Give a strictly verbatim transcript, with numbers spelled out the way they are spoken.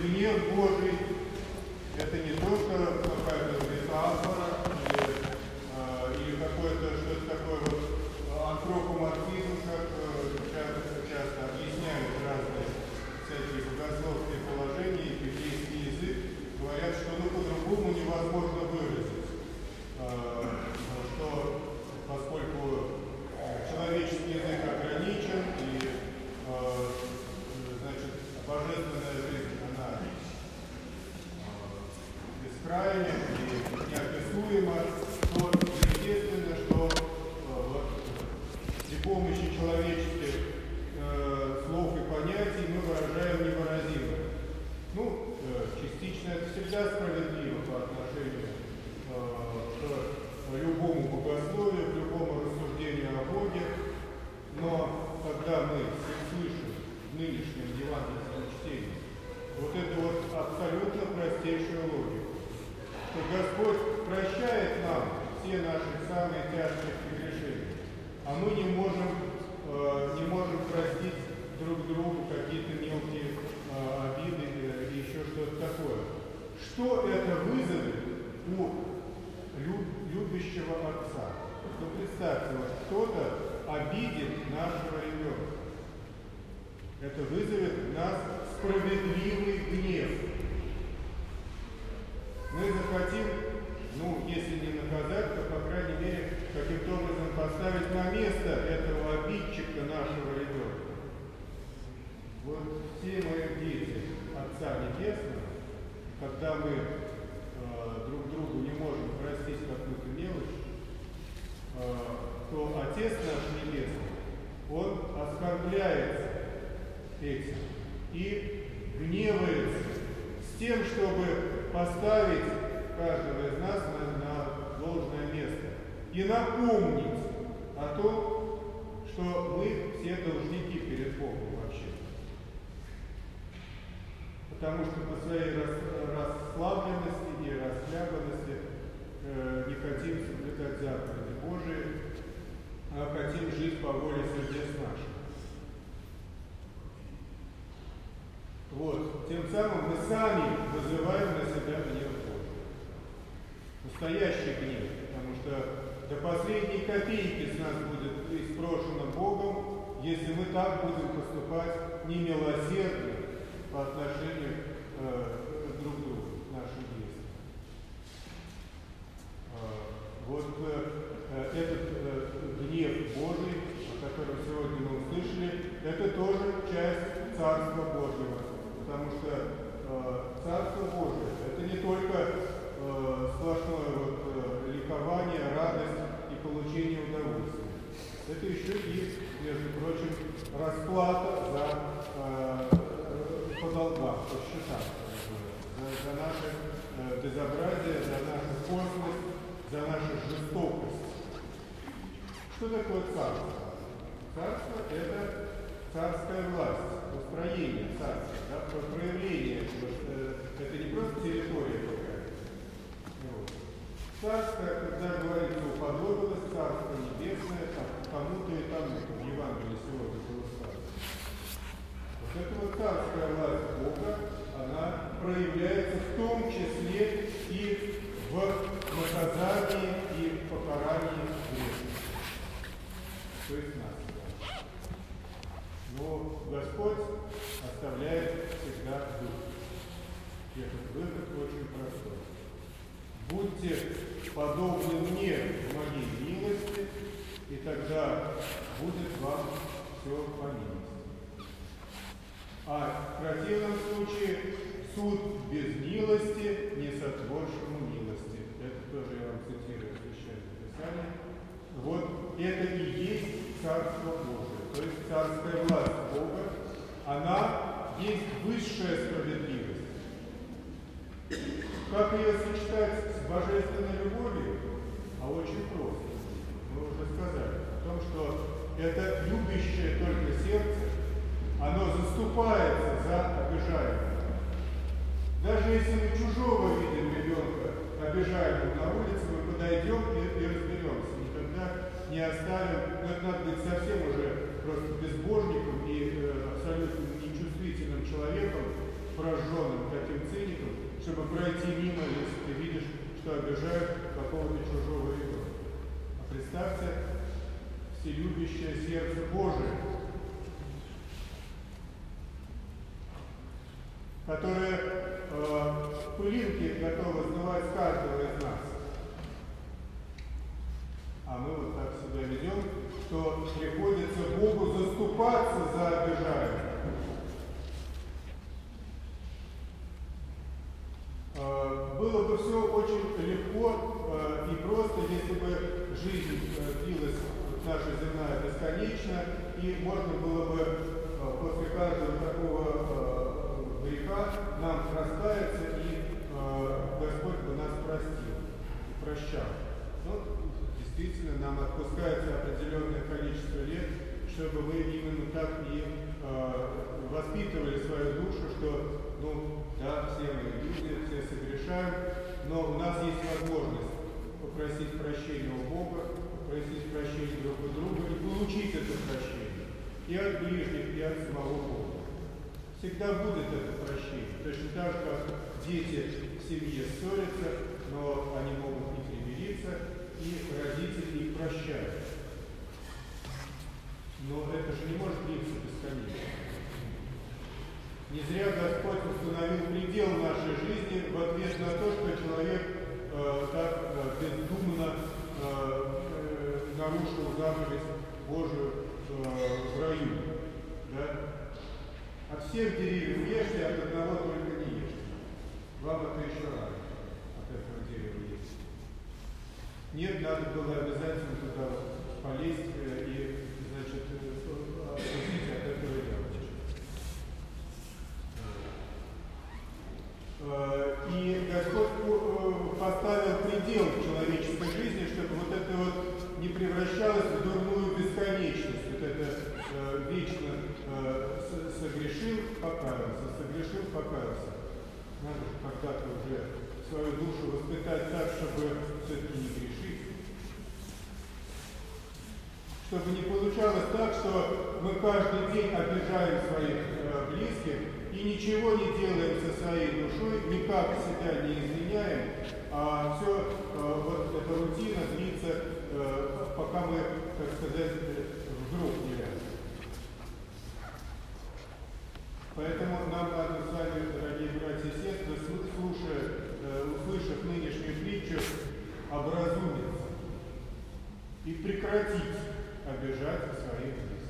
гнев Божий — это не только какая-то метафора или, э, или какое-то что-то такое вот антропоморфизм, как э, часто, часто объясняют разные всякие богословские положения, и библейский язык, говорят, что ну по-другому невозможно выразить, э, что поскольку человеческий язык ограничен и э, значит, божественная жизнь, она э, бескрайня и неописуема, то естественно, что э, вот, при помощи человеческих э, слов и понятий мы выражаем невыразимое. Ну, э, частично это всегда справедливо по отношению э, к любому богословию, к любому рассуждению о Боге, но когда мы слышим в нынешнем евангельском чтении вот эту вот абсолютно простейшую логику, что Господь прощает нам все наши самые тяжкие прегрешения, а мы не можем, э, не можем простить друг другу какие-то мелкие э, обиды э, и еще что-то такое. Что это вызовет у любящего отца? Ну, представьте, вот кто-то обидит нашего ребенка. Это вызовет в нас справедливый гнев. Мы захотим, ну, если не наказать, то, по крайней мере, каким-то образом поставить на место этого обидчика нашего ребенка. Вот все мы дети Отца Небесного, когда мы э, друг другу не можем простить какую-то мелочь, э, то Отец наш Небесный, Он оскорбляется этим и гневается с тем, чтобы поставить каждого из нас на, на должное место и напомнить о том, что мы все должники перед Богом вообще. Потому что по своей расслабленности и расхлябанности э, не хотим соблюдать заповеди Божии, а хотим жить по воле сердец наших. Вот. Тем самым мы сами вызываем на себя гнев Божий. Настоящий гнев, потому что до последней копейки с нас будет испрошено Богом, если мы так будем поступать немилосердно по отношению э, друг к другу, нашим близким. Э, вот э, этот э, гнев Божий, о котором сегодня мы услышали, это тоже часть Царства Божьего. Потому что э, Царство Божие – это не только э, сплошное вот, э, ликование, радость и получение удовольствия. Это еще и, между прочим, расплата за э, по долгам, по счетам, за, за наше э, безобразие, за нашу подлость, за нашу жестокость. Что такое царство? Царство – это царская власть, построение царства, да, проявление. Это не просто территория какая-то. Вот. Царство, когда говорится, уподобилось Царство Небесное, тому-то и тому-то. В Евангелии сегодня было сказано. Вот эта вот царская власть Бога, она проявляется в том числе и в наказании и покарании грешников. То есть нас. Но Господь оставляет всегда выбор. И этот выбор очень простой. Будьте подобны мне в моей милости, и тогда будет вам все по милости. А в противном случае суд без милости не сотворшему милости. Это тоже я вам цитирую Священное Писание. Вот это и есть Царство Божие. То есть царская власть Бога, она есть высшая справедливость. Как ее сочетать с божественной любовью? А очень просто. Мы уже сказали о том, что это любящее только сердце, оно заступается за обижаемого. Даже если мы чужого видим ребенка, обижаемого на улице, мы подойдем и, и разберемся. Никогда не оставим, но это надо быть совсем уже просто безбожником и э, абсолютно нечувствительным человеком, пораженным обижают какого-то чужого ребенка. А представьте, вселюбящее сердце Божие, которое э, пылинки готово сдувать с каждого из нас. А мы вот так себя ведем, что приходится Богу заступаться за обижаемых. Э, было бы все очень легко э, и просто, если бы жизнь э, длилась, наша земная, бесконечно, и можно было бы э, после каждого такого э, греха нам раскаяться, и э, Господь бы нас простил, прощал. Но действительно нам отпускается определенное количество лет, чтобы мы именно так и э, воспитывали свою душу, что, ну, да, все мы люди, все согрешаем, но у нас есть возможность попросить прощения у Бога, попросить прощения друг у друга и получить это прощение и от ближних, и от самого Бога. Всегда будет это прощение. Точно так же, как дети в семье ссорятся, но они могут не примириться, и родители их прощают. Но это же не может длиться бесконечно. Не зря Господь установил предел нашей жизни в ответ на то, что человек э, так э, бездумно э, э, нарушил заповедь Божию э, в раю. Да? От всех деревьев ешьте, от одного только не ешьте. Вам это еще рано, от этого дерева есть. Нет, надо было обязательно туда полезть э, и, значит, отпустить от этого яблочка. И Господь поставил предел в человеческой жизни, чтобы вот это вот не превращалось в дурную бесконечность. Вот это э, вечно э, согрешил, покаялся, согрешил, покаялся. Надо же когда-то уже свою душу воспитать так, чтобы все-таки не грешить. Чтобы не получалось так, что мы каждый день обижаем своих э, близких, и ничего не делаем со своей душой, никак себя не изменяем, а все, э, вот эта рутина длится, э, пока мы, так сказать, в гроб не ляжем. Поэтому нам надо с вами, дорогие братья и сестры, слушая, э, услышав нынешнюю притчу, образумиться и прекратить обижать своих близких.